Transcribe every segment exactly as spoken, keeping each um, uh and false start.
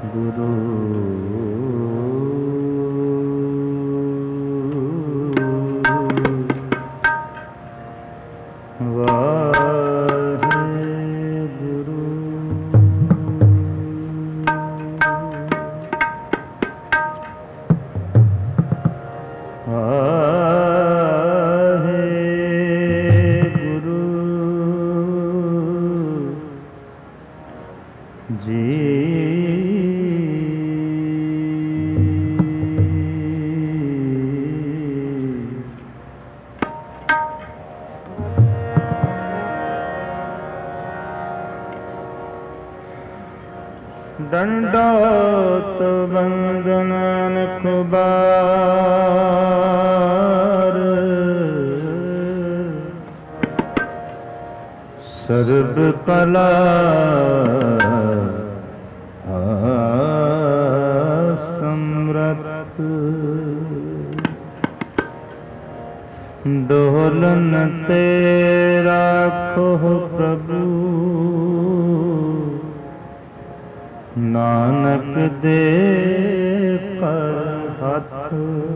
ਗੁਰੂ दंडोत वंदन खुबार सर्व कला समरथ डोलन तेरा खो प्रभु नानक दे कर हथ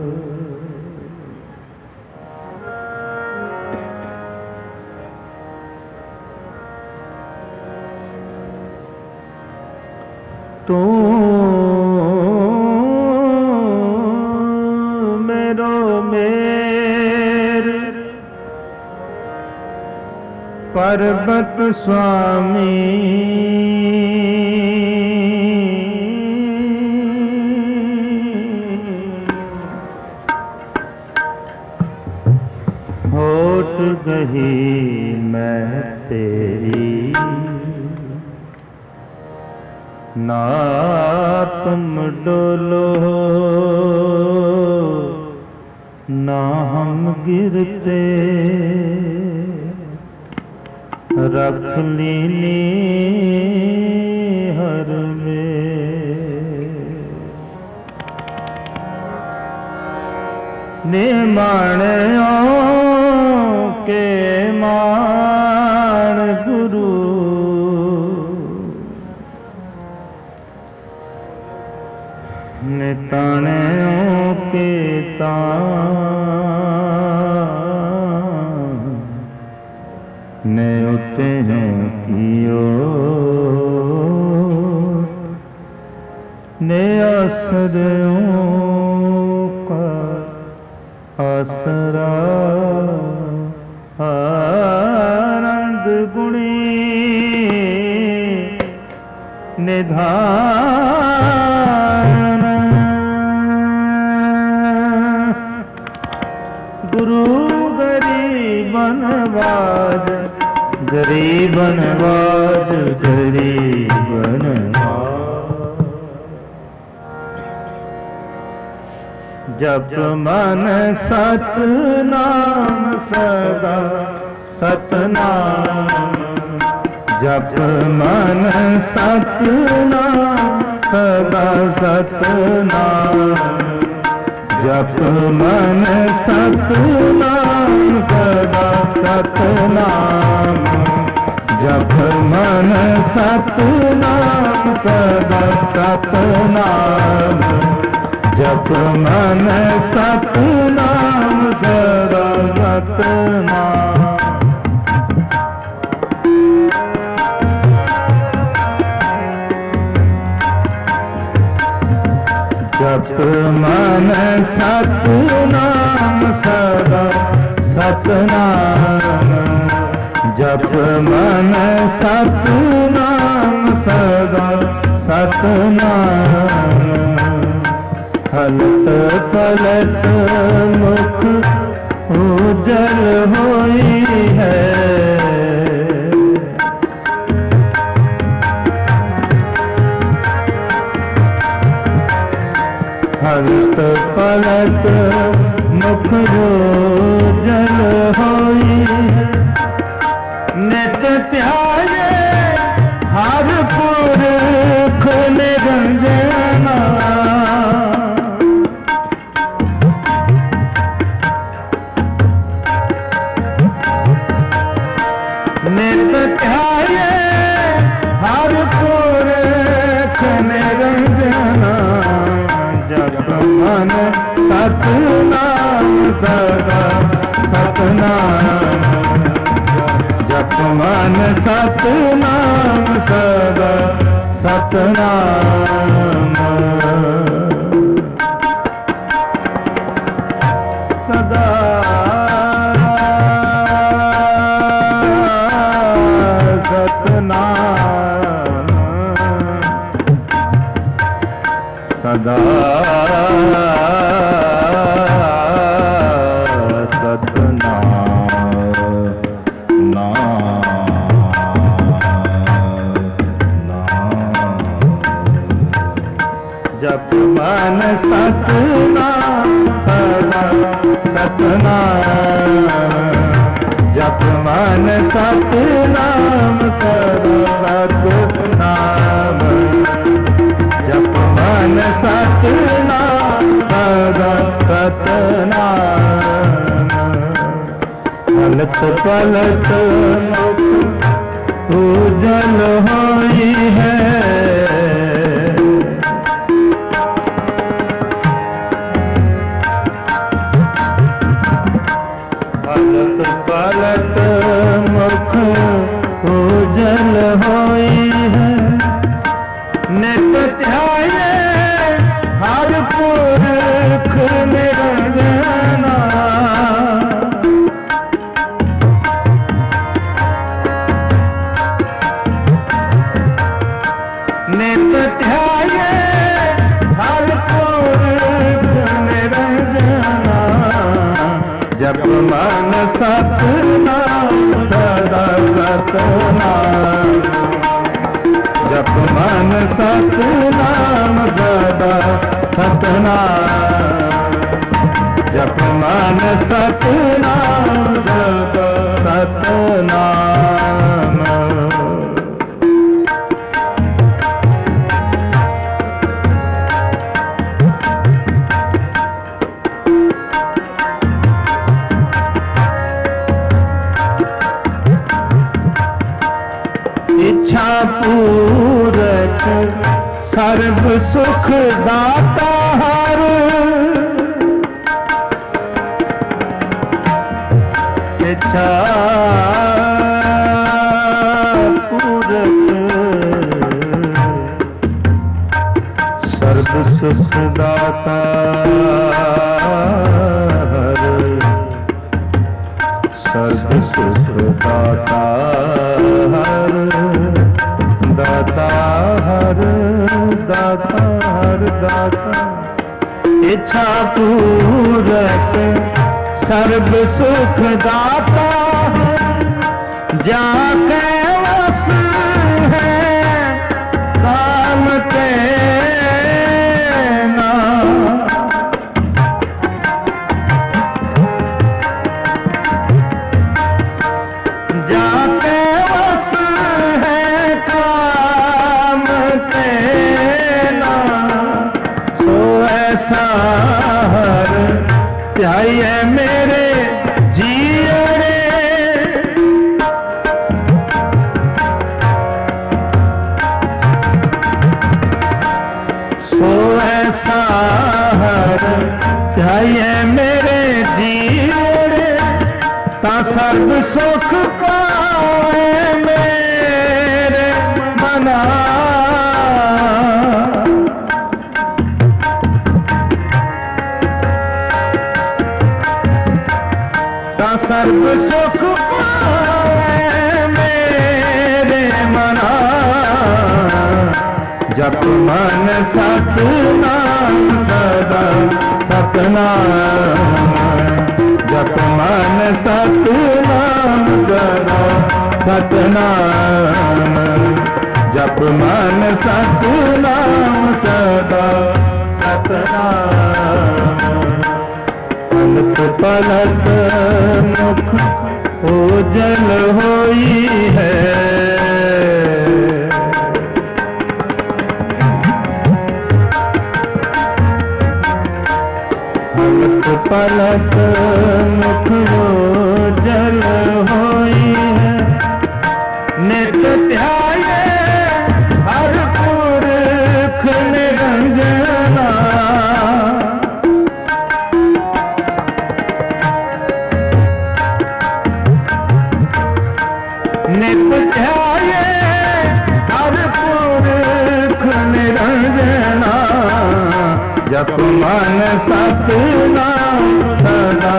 तू मेरो मेर पर्वत स्वामी होठ गही मैं तेरी ना तुम डोलो ना हम गिरते रख लीनी हर में निमाणे के मान गुरु निताने के तान ने उते कियो ने आसरों का आसरा आनंद गुणी निधान गुरु गरीबन वाज गरीबन वाज गरीबन जप मन सतनाम सदा सतनाम जप मन सतनाम सदा सतनाम जप मन सतनाम सदा सतनाम जप मन सतनाम सदा सतनाम जप मन सतनाम सदा सतनाम जप मन सतनाम सदा सतनाम जप मन सतनाम सदा सतनाम हलत पलट मुख उजल होई है हलत पलट मुख उजल होई है नित त्यागे हर पुरख निरंजना नित त्यागे हर पुरख निरंजना मन सतनाम सदा सतनाम जप मन सतनाम सदा सतनाम सदा सतनाम सदा जप मन सतनाम सदा सतनाम जप मन सतनाम सदा सतनाम जप मन सतनाम सदा सतनाम पलट पलट मुख उजल होई है पलट मुख उजल होई है नित ध्याये हर पुरख निरंजना नित ध्याये हर पुरख निरंजना जप मन सतनाम सदा सतनाम जप मन सतनाम सदा सतनाम जप मन सतनाम सदा सतनाम इच्छा पूरक सर्व सुख दाता हर इच्छा पूरक सर्व सुख दाता हर सर्व सुख दाता हर दाता हर दाता हर दाता इच्छा पूरक सर्व सुख दाता जाके वस है काम तेना जाके वस है काम तेना सो ऐसा हर ध्याये मेरे जीअरे सो ऐसा हर ध्याये मेरे जीअरे ता सर्व सुख पाए मेरे मना सर्व सुख पाए मेरे मना जप मन सतनाम सदा सतनाम जप मन सतनाम सदा सतनाम जप मन सतनाम सदा सतनाम पलट पलट मुख ओजल होई है पलट पलट मुख ओजल होई है नित ध्याये हर पुरख निरंजना नित ध्याये हर पुरख निरंजना जप मन सतनाम सदा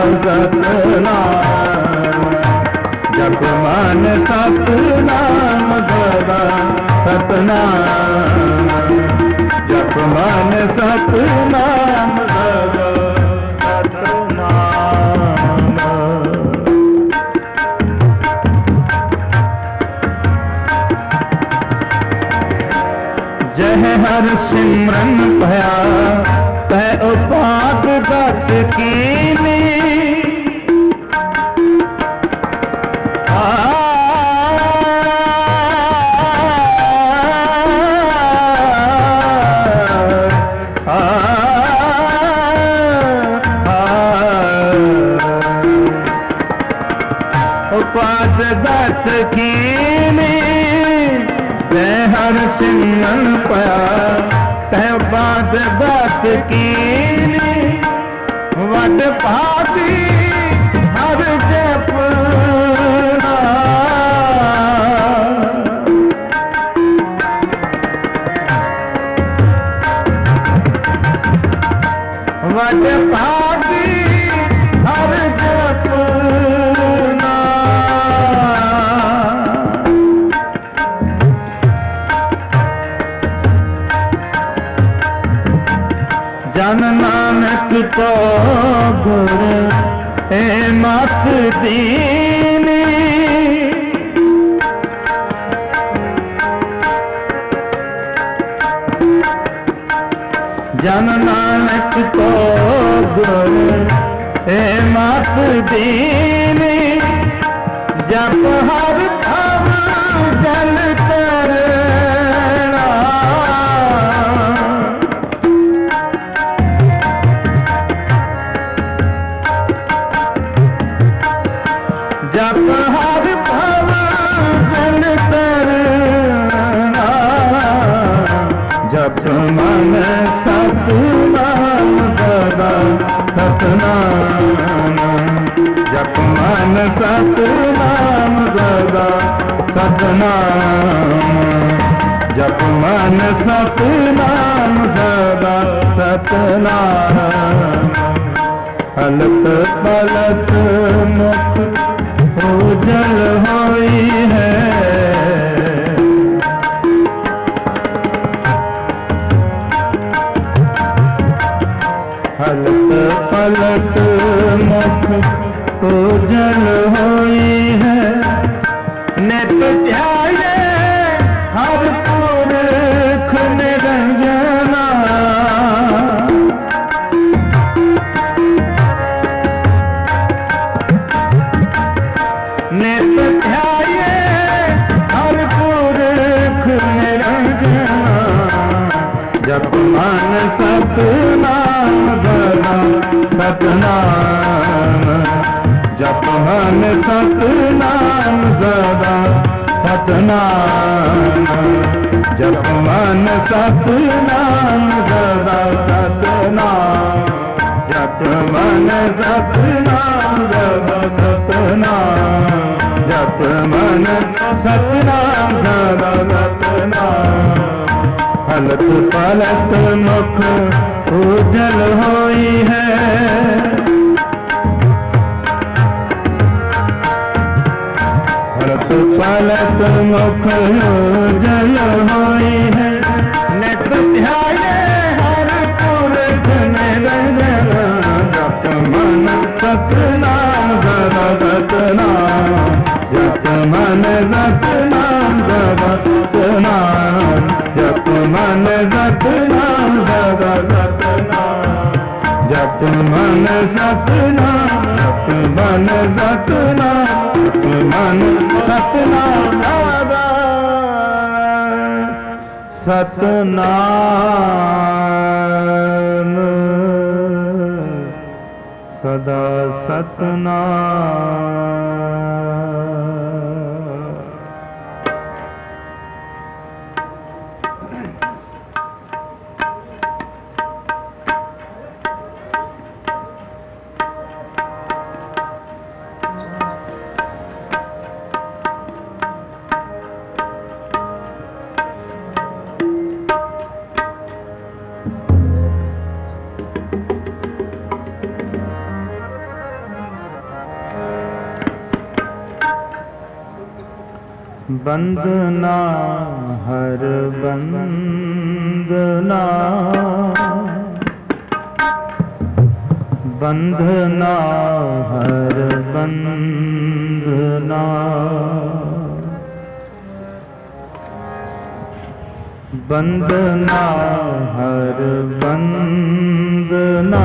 सतनाम जप मन सतनाम सदा सतनाम जप मन सतनाम सदा सतनाम। जय हर सिमरन भया तै उपाद दत्त कीनी उपाद दत्त कीनी तै हर सिमरन पया तै उपाद दत्त कीनी वड भागी हर जपना वड भागी हर जपना जन नानक को गुर ए मत दीनी जन नानक को गुर ए मत दीनी जप हर भव जल तरना जप हर भव जल तरना जप मन सतनाम सदा सतनाम जप मन सतनाम सदा सतनाम जप मन सतनाम सदा सतनाम। हलत पलत मुख उजल होई है हलत पलट मुख उजल होई है नित ध्याये हर पुरख निरंजना नित ध्याये हर पुरख निरंजना जप मन सतनाम सदा सतनाम जप मन सतनाम सदा सतनाम जप मन सतनाम सदा सतनाम जप मन सतनाम सदा सतनाम जप मन सतनाम सदा सतनाम। हलत पलत मुख उजल होई है हलत पलत मुख उजल होई है नित ध्याये हर पुरख निरंजना जप मन सतनाम सदा सतनाम जप मन सतनाम सदा सतनाम जप मन सतनाम सदा सतनाम जप मन सतनाम जप मन सतनाम जप मन सतनाम सदा सतनाम सदा सतनाम। वंदना हर वंदना वंदना हर वंदना वंदना हर वंदना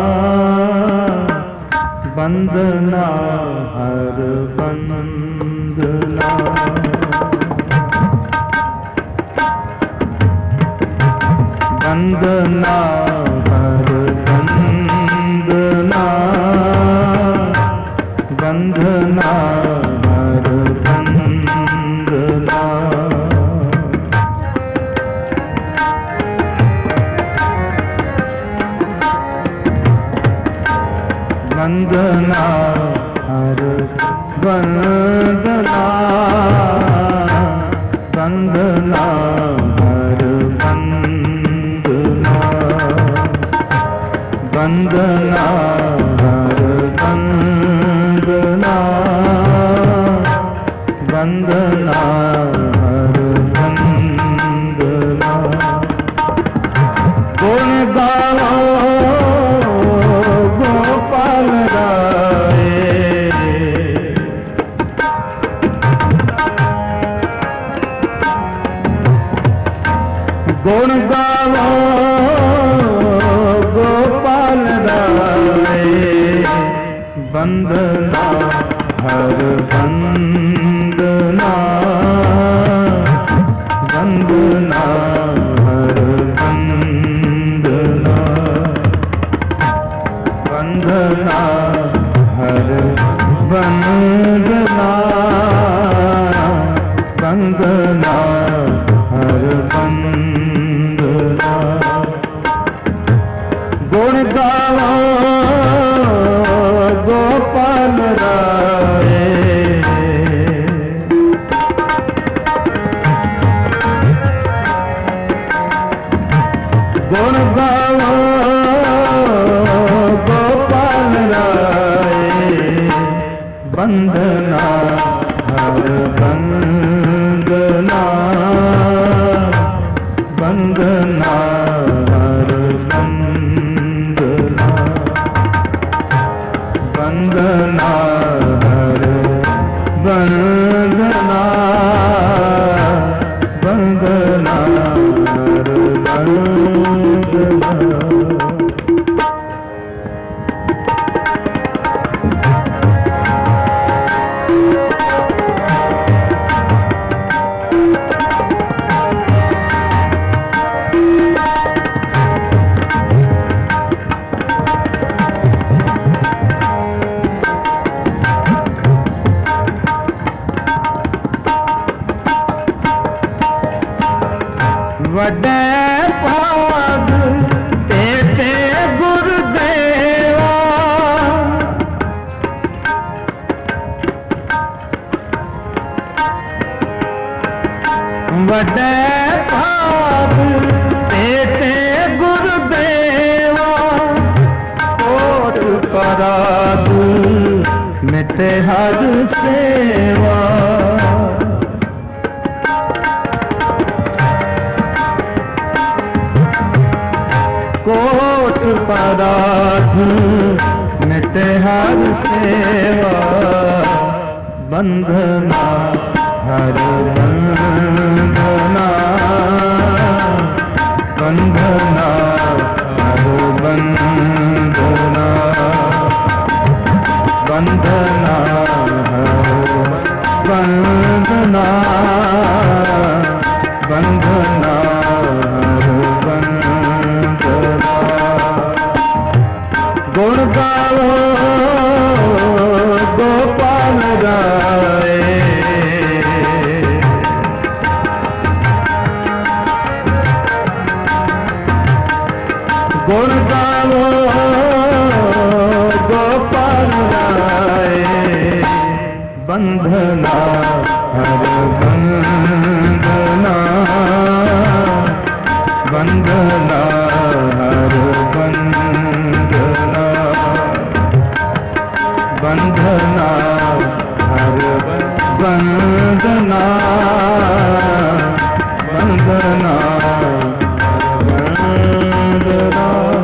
वंदना हर वंदना वंदना हर वंदना वंदना हर वंदना वंदना हर वंदना वंदना हर वंदना वंदना हर वंदना वंदना हर वंदना गुण गाओ गोपाल राय गुण गाओ गोपाल राय वंदना हर वंदना वंदना हर वंदना वंदना हर वंदना वंदना हर वंदना गुण गाओ गोपाल राय गुण गाओ गोपाल राय वंदना हर वंदना वंदना हर वंदना वंदना हर वंदना वंदना हर वंदना वडे भाग तेरे गुरुदेवा वडे भाग तेरे गुरुदेवा कोट पराग मिटे हर सेवा कोट पराध मिटे हर सेवा वंदना हर वंदना वंदना हर वंदना वंदना हर वंदना वंदना हर वंदना गुण गाओ गोपाल राय गुण गाओ गोपाल राय वंदना हर वंदना वंदना हर वंदना वंदना हर वंदना वंदना वंदना वंदना।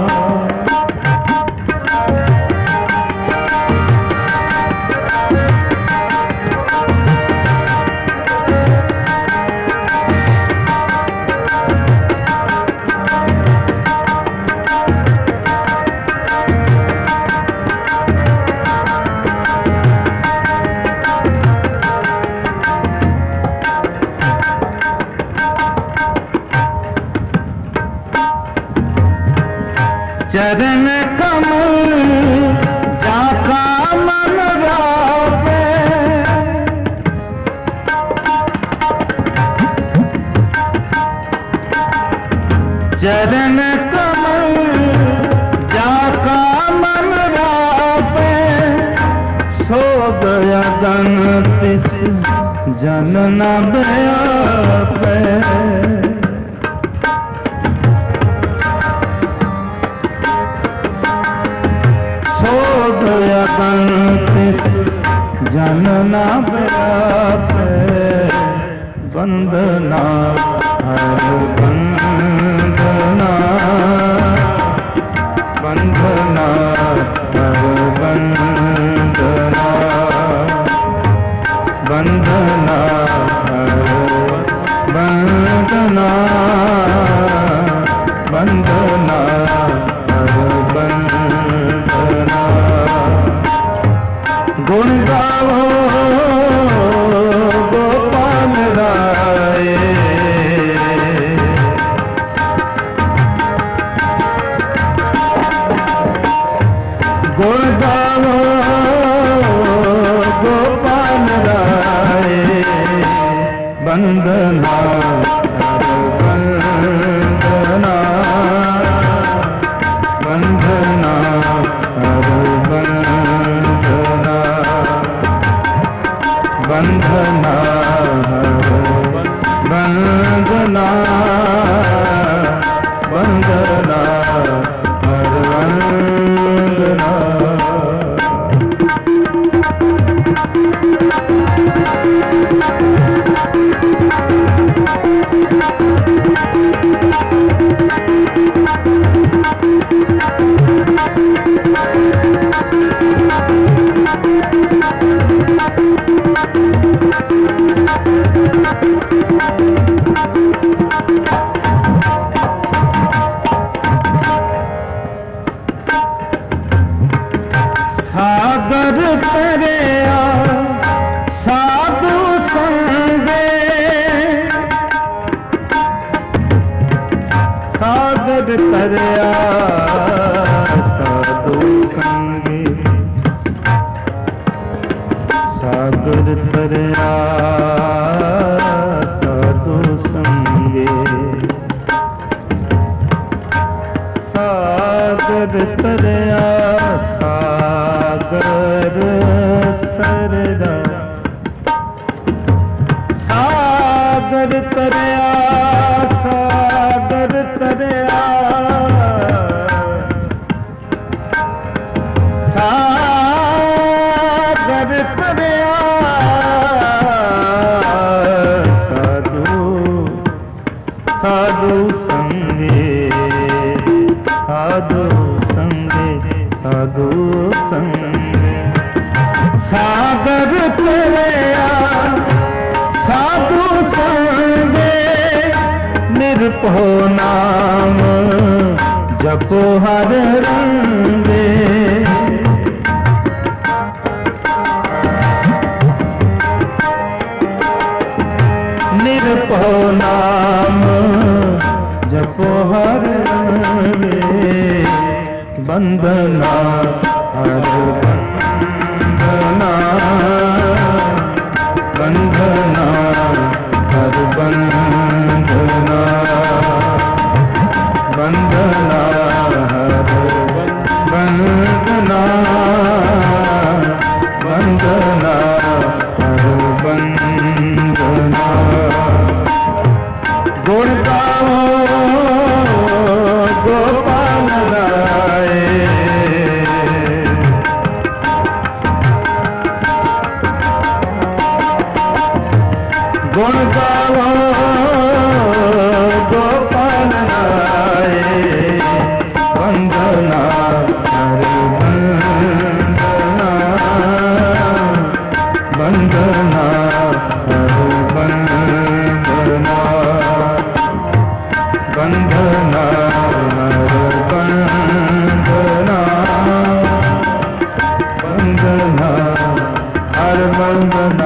चरण कमल जाका मन रावे, चरण कमल जाका मन रावे, सो गया गन तिस जन न व्यापे। तिस जन न व्यापे, वंदना हर वंदना वंदना हर वंदना वंदना हर वंदना वंदना हर वंदना। गुण गाओ गोपाल राय, गुण गाओ गोपाल राय, वंदना वंदना वंदना हर वंदना वंदना वंदना वंदना हर वंदना। सागर तरिया साधु संगे, सागर तरिया साधु संगे, सागर तरिया साधु संगे, सागर तरिया सागर तरिया सागर तरिया सागर तरिया सागर तरिया साधु साधु संगे, साधु संगे साधु संगे। सागर तरिया साधु संगे, निरपो नाम जपो हर रंगे। निरपो नाम जपो हर रंगे, वंदना हर वंदना वंदना हर वंदना वंदना हर वंदना वंदना हर वंदना। गुण गाओ गोपाल राय, गुण गावो गोपाल राय, वंदना हरि वंदना, वंदना हरि वंदना, वंदना हरि वंदना, वंदना हरि वंदना।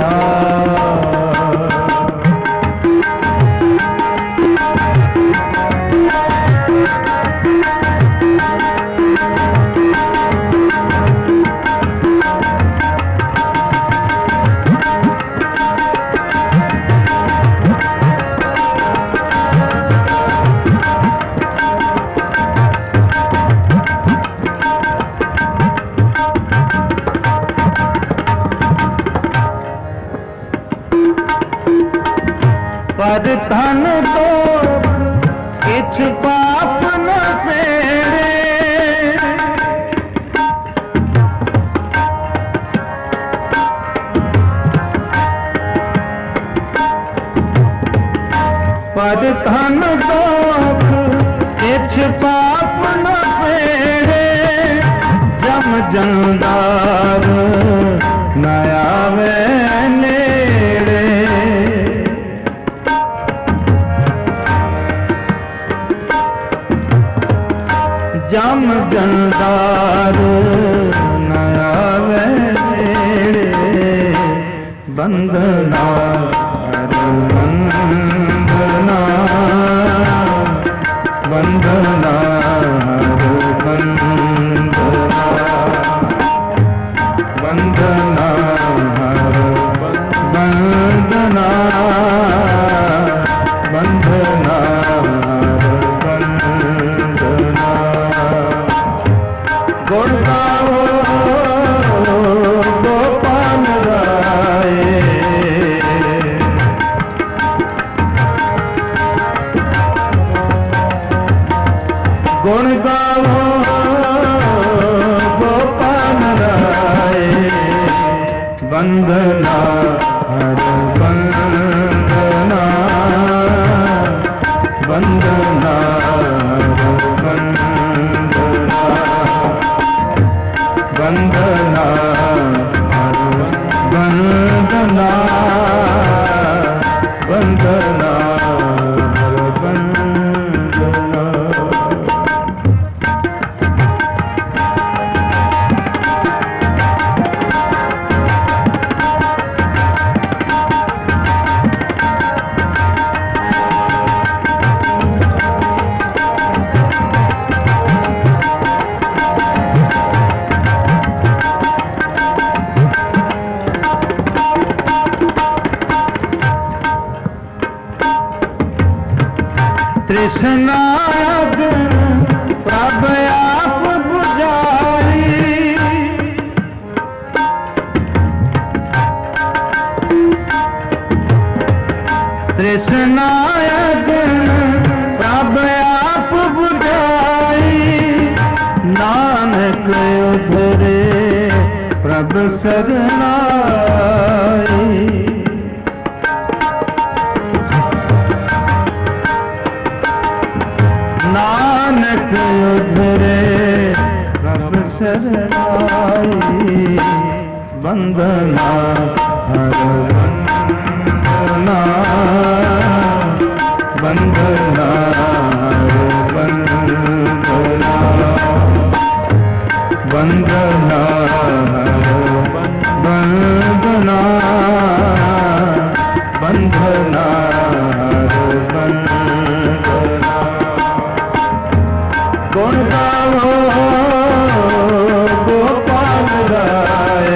पर धन तो किछ पाप न फेरे, पर धन तो किछ पाप न फेरे, जम जंदार न आवे नेड़े। जम जंदार न आवे नेड़े, वंदना हरि वंदना, वंदना हरि वंदना, वंदना हरि वंदना, वंदना हरि वंदना। गुण गावो गोपाल राय, गुण गावो गोपाल राय, वंदना हरि वंदना, वंदना हरि वंदना, वंदना हरि वंदना, वंदना हरि वंदना। तृष्णाग प्रभ आप बुझाई, तृष्णाग प्रभ आप बुझाई, नानक उधरे प्रभ सरनाई। नानक उधरे प्रभ सरनाई, वंदना हरि वंदना, वंदना हरि वंदना, वंदना हरि वंदना, वंदना हरि वंदना। गुण गावो गोपाल राय,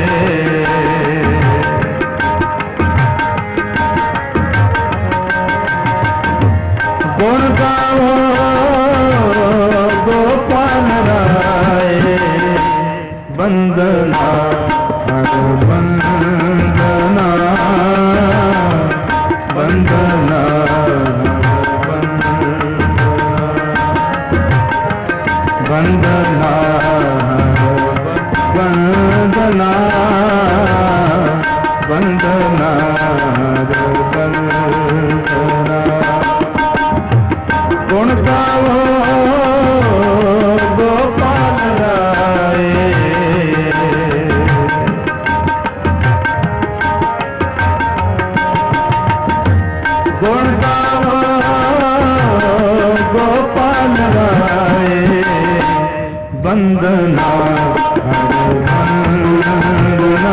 गुण गावो गोपाल राय, वंदना हरि वंदना, वंदना वंदना वंदना, वंदना गुण गावो गोपाल राय वंदना हर वंदना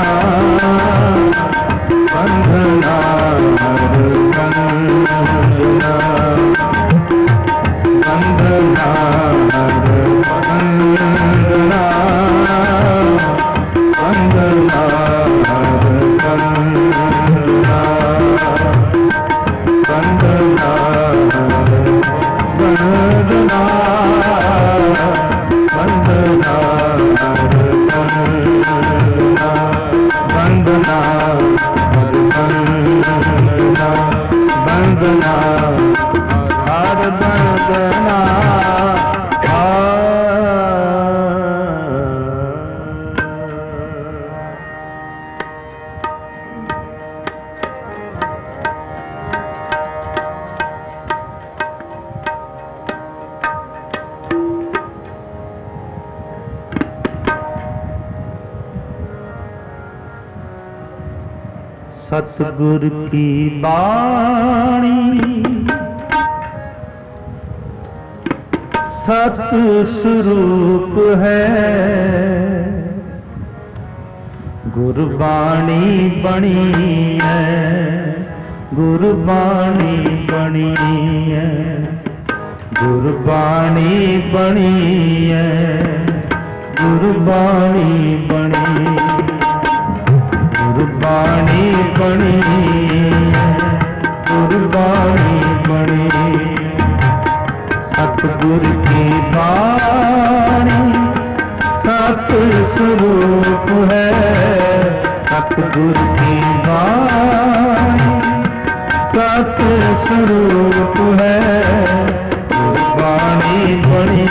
वंदना हर वंदना वंदना हर वंदना वंदना हर वंदना वंदना वंदना वंदना वंदना वंदना वंदना हर वंदना सतगुर की बाणी सत स्वरूप है गुरबाणी बनी है गुरबाणी बनी है गुरबाणी बनी है गुरबाणी बनी गुरबाणी बनी गुरबाणी बनी सतगुर की बाणी सत स्वरूप है सतगुर की बाणी सत स्वरूप है गुरबाणी बनी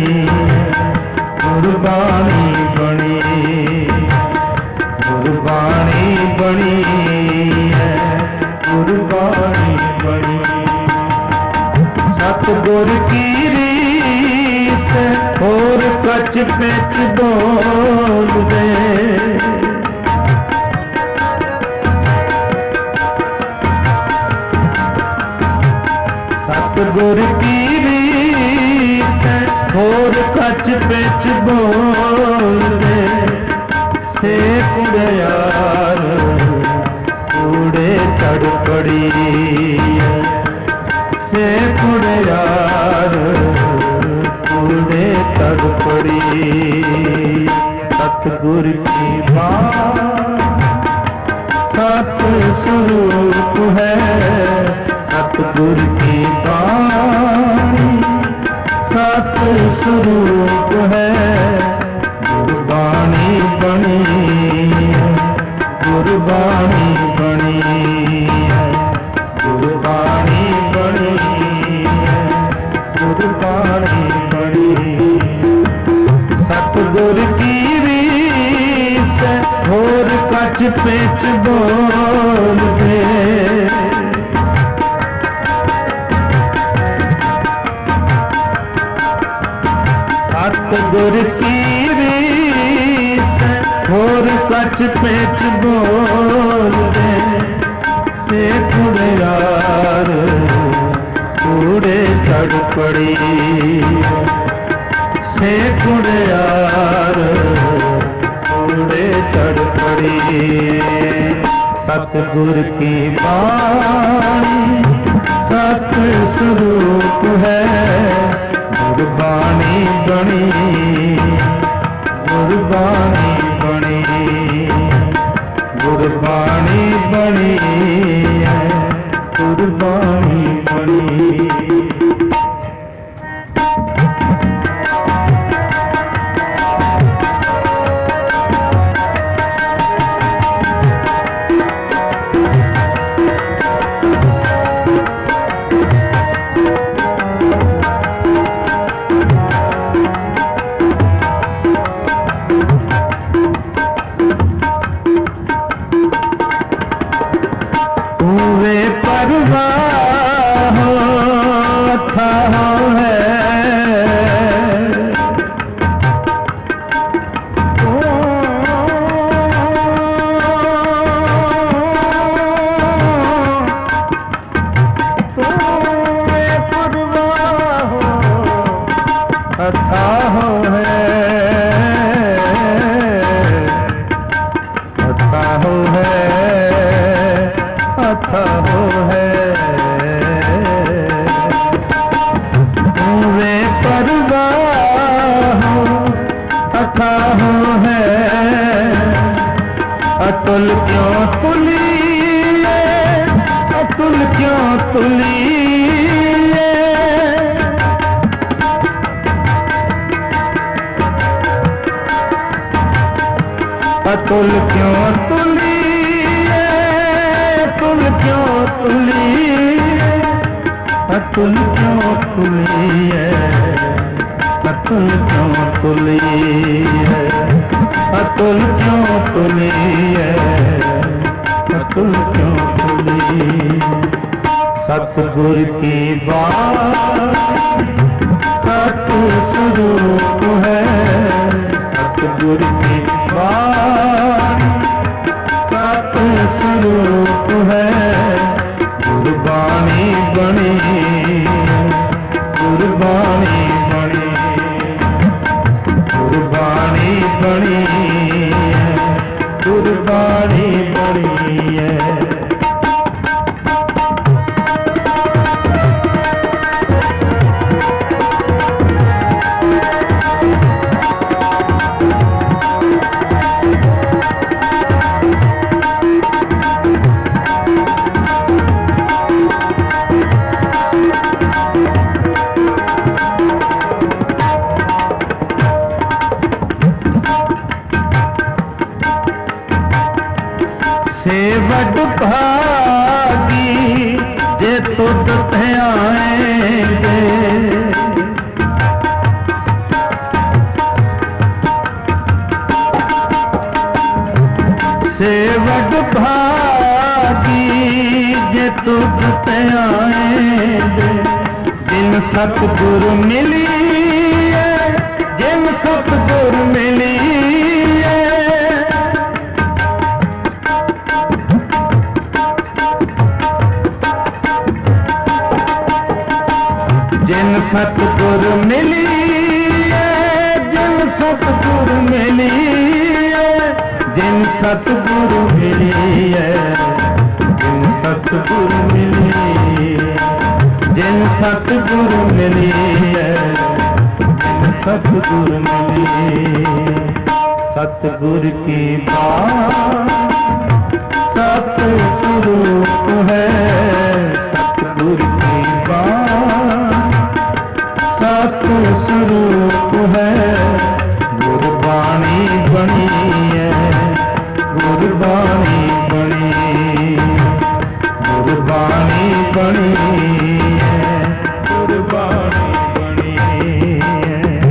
गुरबाणी बनी गुरबाणी बनी है गुरबाणी बनी सतगुर की रीस और कच पिच बोल दे सतगुर की रीस और कच पिच बोल दे से कुड़यार कूड़े चढ़ पड़ी से कुड़यार कूड़े चढ़ पड़ी सतगुर की बात सत स्वरूप है सतगुर की बाणी सत स्वरूप है गुरबाणी बनी गुरबाणी बनी गुरबाणी बनी गुरबाणी बनी सतगुर की रीस और कच पिच बोल दे सतगुर की रीस और कच पिच बोल दे से कुड़यार कूड़े चढ़ पड़ी से कुड़यार कूड़े चढ़ पड़ी सतगुर की बाणी सत स्वरूप है गुरबाणी बनी गुरबाणी बनी गुरबाणी बनी है गुरबाणी बनी अथाहो है, वे परवाह अथाहो है, अतुल क्यों तुलिए, अतुल क्यों तुलिए, अतुल क्यों तुलिए, अतुल क्यों तुलिए, अतुल क्यों तुलिए, अतुल क्यों तुलिए, अतुल क्यों तुलिए, अतुल क्यों तुलिए। सतगुर की बात सतस्वरूप है, सतगुर की बात सतस्वरूप है, गुरबाणी बनी, गुरबाणी बनी, गुरबाणी बनी है, गुरबाणी बनी है। सेवक भागी जे तुद आएंगे, सेवक भागी जे तुद आएंगे, जिन सतगुरु मिली है, जिन सतगुरु मिली है, जिन सतगुरु मिली है, जिन सतगुरु मिली है, जिन सतगुरु मिली है, जिन सतगुरु मिली है, जिन सतगुरु मिली है, जिन सतगुरु मिली। सतगुरु की बात सतस्वरूप है, सतगुरु की बात सतस्वरूप है, गुरबाणी बनी है, गुरबाणी बनी, गुरबाणी बनी है, गुरबाणी बनी है।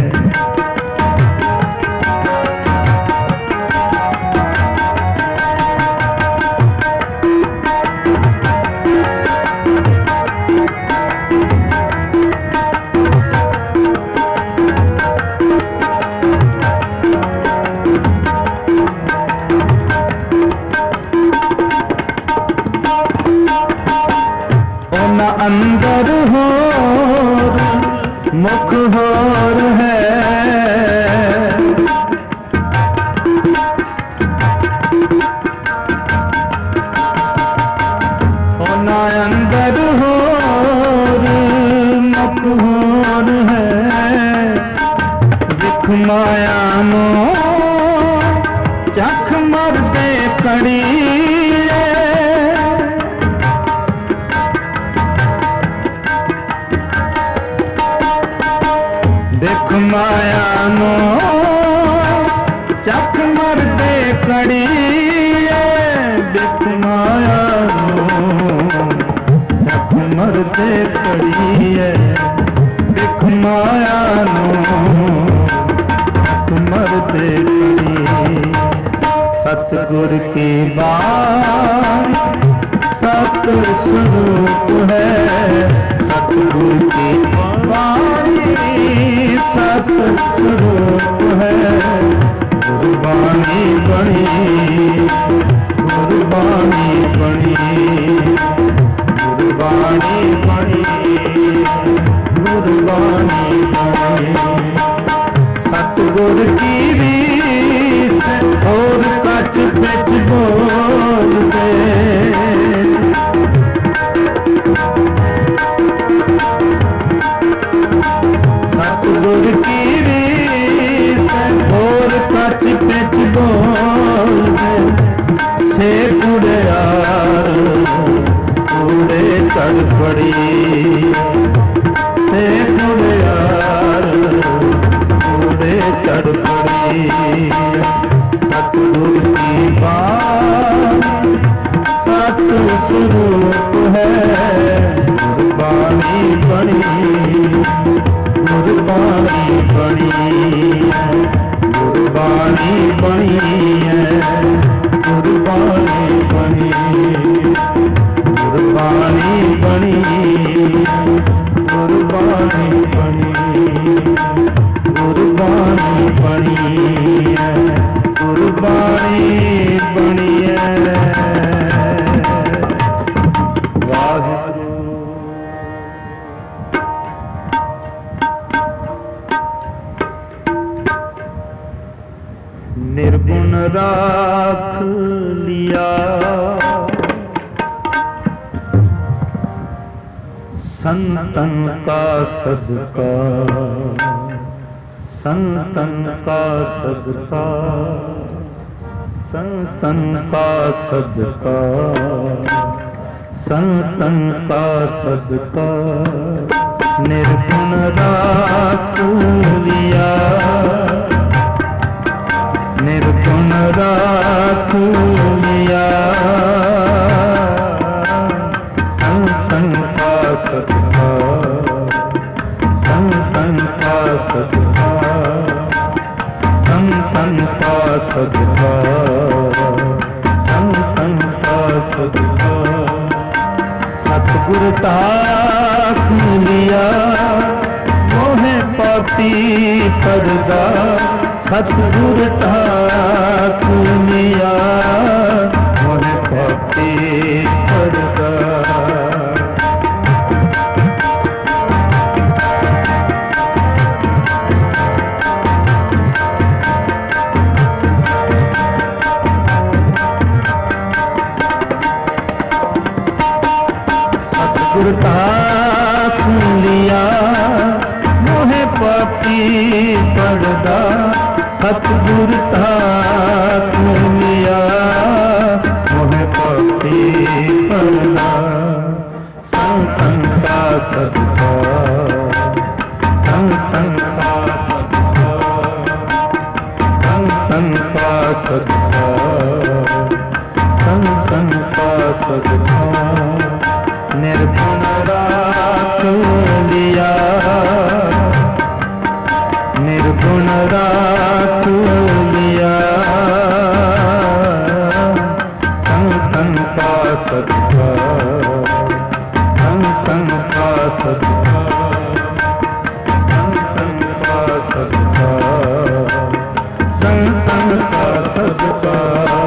अंदर होर मुख होर है, होना अंदर होर मुख होर है, दिख माया नो चख मरदे कड़ी, देख माया नो चख मरदे कड़ी, देख माया नो चख मरदे कड़ी, देख माया नो चख मरदे कड़ी। सतगुर की बात सतस्वरूप है, सतगुर की बाणी सतस्वरूप है, गुरबाणी बनी, गुरबाणी बनी, गुरबाणी बनी, गुरबाणी बनी। सतगुर की रीस और कच बिच बोल दे, कूड़े चढ़ पड़ी से कुड़ियार कूड़े चढ़ पड़ी। सतगुर की बात सत स्वरूप है गुरबाणी बनी गुरबाणी बनी गुरबाणी बनी है गुरबाणी बनी गुरबाणी बनी गुरबाणी बनी गुरबाणी बनी है गुरबाणी बनी है। वाहिगुरू निर्गुण राख लिया संतन का सदका संतन का सदका संतन का सदका संतन का सदका निर्गुण राख लिया निर्गुण राख लिया संतन का सदका संतन का सदका संतन का सदका संतन का सदका सतगुर ताक लिया मोहे पापी पर्दा सतगुर ताक लिया मोहे पापी पर्दा। सतगुर ताक लिया मोहे पापी पर्दा सतगुर ताक लिया मोहे पापी पर्दा। संतन का सदका संतन का सदका संतन का सदका संतन का सदका निर्गुण राख लिया निर्गुण राख लिया संतन का सदका संतन का सदका संतन का सदका संतन का सदका।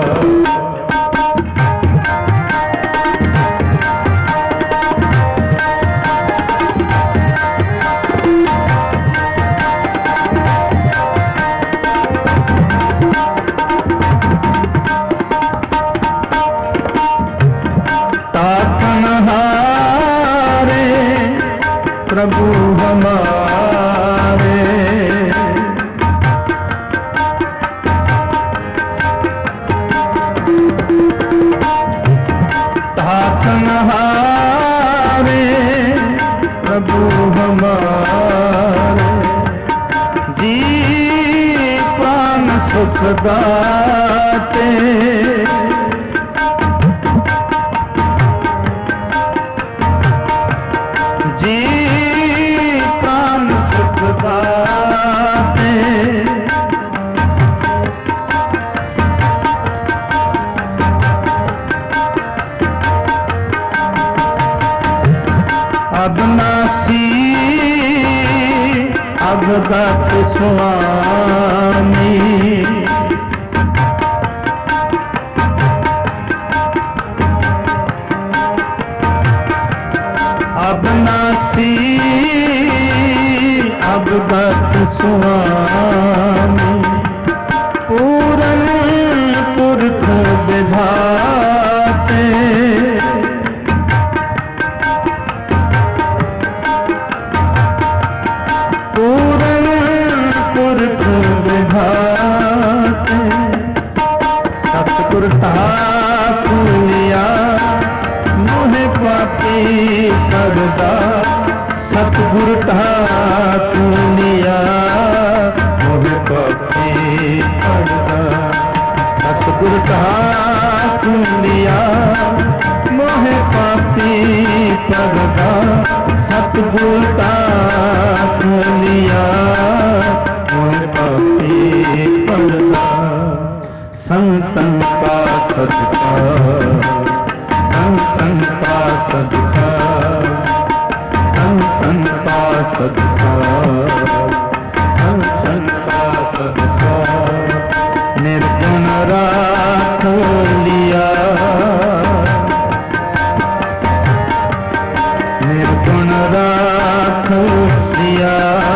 प्रभु हमारे ताकनहारे प्रभु हमारे जी प्राण सुख दाते अबनासी अवगत स्वामी अबनासी अवगत स्वामी पूरन पुरख विधाते सतगुर ताक लिया मोहे पापी करदा सतगुर ठाक लिया मोहे पापी करदा सतगुर ठाक लिया मोहे पापी करदा सतगुर ठाक लिया मोहे पापी करदा संतन का सदका संतन का सदका संतन का सदका संतन का सदका निर्गुण राख लिया निर्गुण राख लिया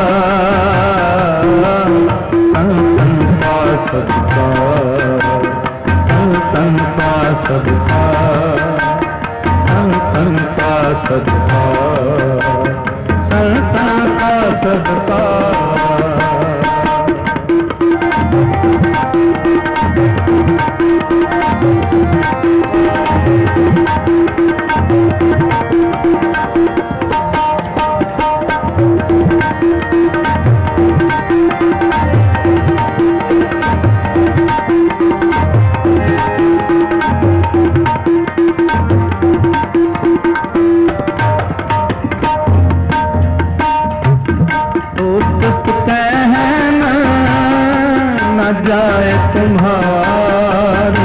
संतन का सदका संतन का सदका संतन का सदका संतन का सदका जाए तुम्हारी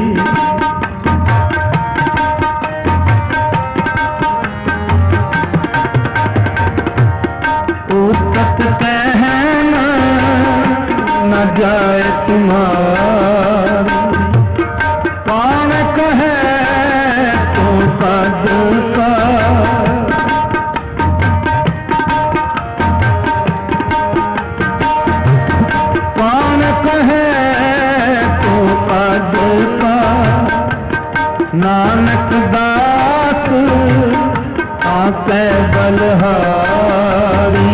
उस तक कहना न जाए तुम्हारी कौन कहे तो कद का नानक दास आके बलहारी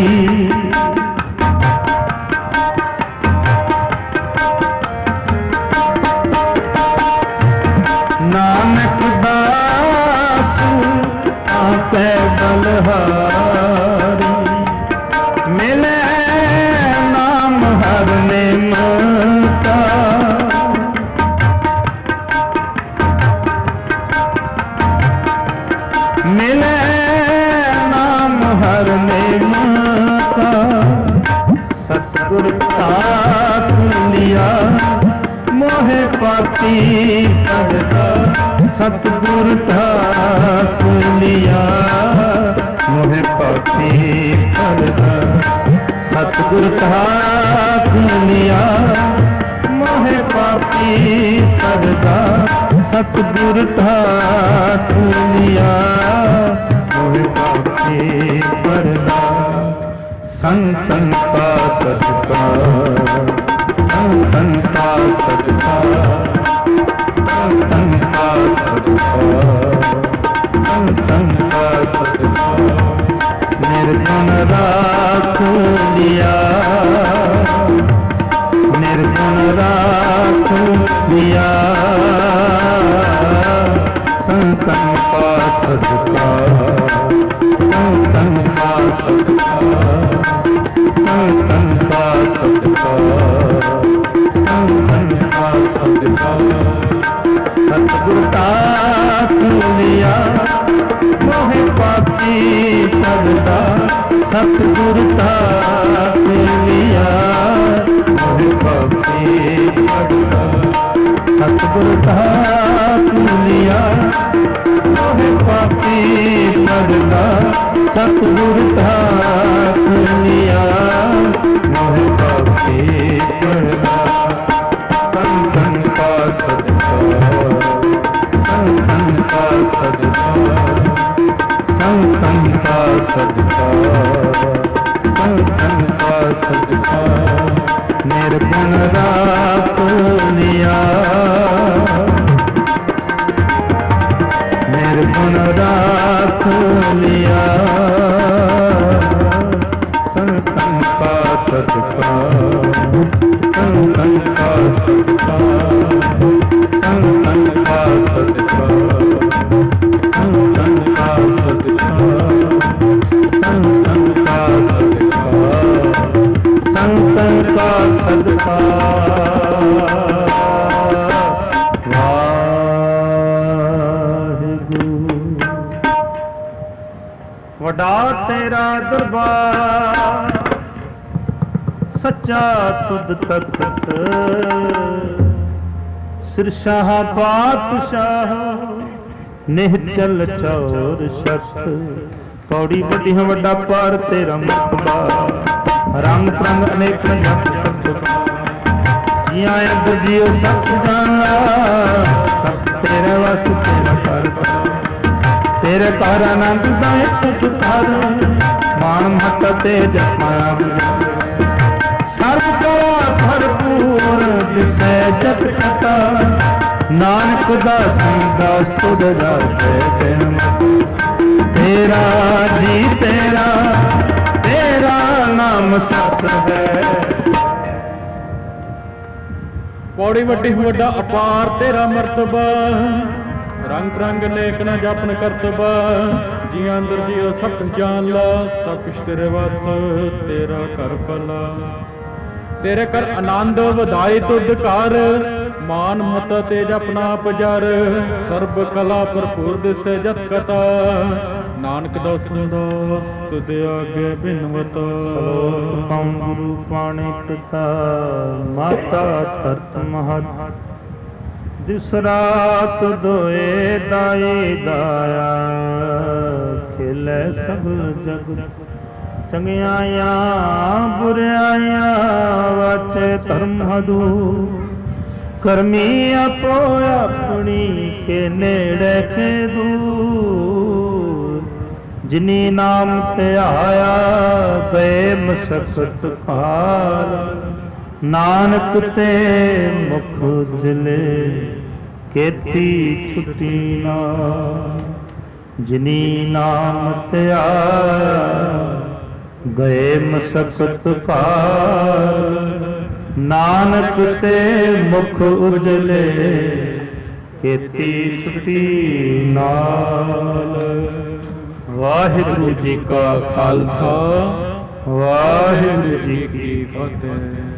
नानक दास आके बलहारी मिले नाम हर नेमता मिले नाम हर नेमता सतगुर ठाक लिया मोहे पापी करदा सतगुर ठाक लिया मोहे पापी करदा सतगुर ठाक लिया मोहे पापी करदा सतगुर ठाक लिया मोहे पापी करदा संतन का सदका संतन का सदका संतन का सदका संतन का सदका निर्गुण राख लिया निर्गुण राख लिया संतन का सदका संतन का सदका संतन का सदका संतन का सदका सतगुर ठाक लिया मोहे पापी करदा सतगुर ठाक लिया मोहे पापी करदा सतगुर ठाक लिया मोहे पापी करदा सतगुर ठाक लिया मोहे पापी करदा संतन का सदका संतन का सदका संतन का सदका संतन का सदका निर्गुण राख लिया निर्गुण राख लिया संतन का सदका संतन का सदका संतन का सदका संतन का वडा तेरा दरबार सच्चा तुद तख्त सिरशाह पातशाह निहचल चौर शत पौड़ी बड़ी वड्डा पार तेरा मरतबा रंग प्रंग अनेक जिया जियो सच जाना सच तेरे वस तेरा कर तेरे कर आनंद दायक कर मान महत तेज माया सर्व कला भरपूर दिसै जत कथा नानक दास दास तुझ जाते तेरा जी तेरा तेरा नाम सस है। पौड़ी वड्डी वड्डा अपार तेरा मरतबा रंग रंग नेक न जपन करतबा जिया अंदर जियो सब जान ला सब कुछ तेरे वस तेरा कर भला तेरे कर आनंद वधाई तुद कर मान मत तेज अपना पजर सर्ब कला भरपूर दिसे जत कथा नानक दास दास तुद आगे बिनवता पवन गुरु पाणी पिता माता धरत महत दिस रात दोए दाई दाया खिलै सब जगत चंगियाया बुराया वाचे धर्म हदू करमी आपो अपनी के नेड़े के दूर जिनी नाम ते आया गए मशक्कत काल नानक ते मुख जिले केती छुटी ना जिनी नाम ते आया गए मशक्कत काल नानक ते मुख उजले केती छुटी नाल। वाहिगुरु जी का खालसा वाहिगुरु जी की फतेह।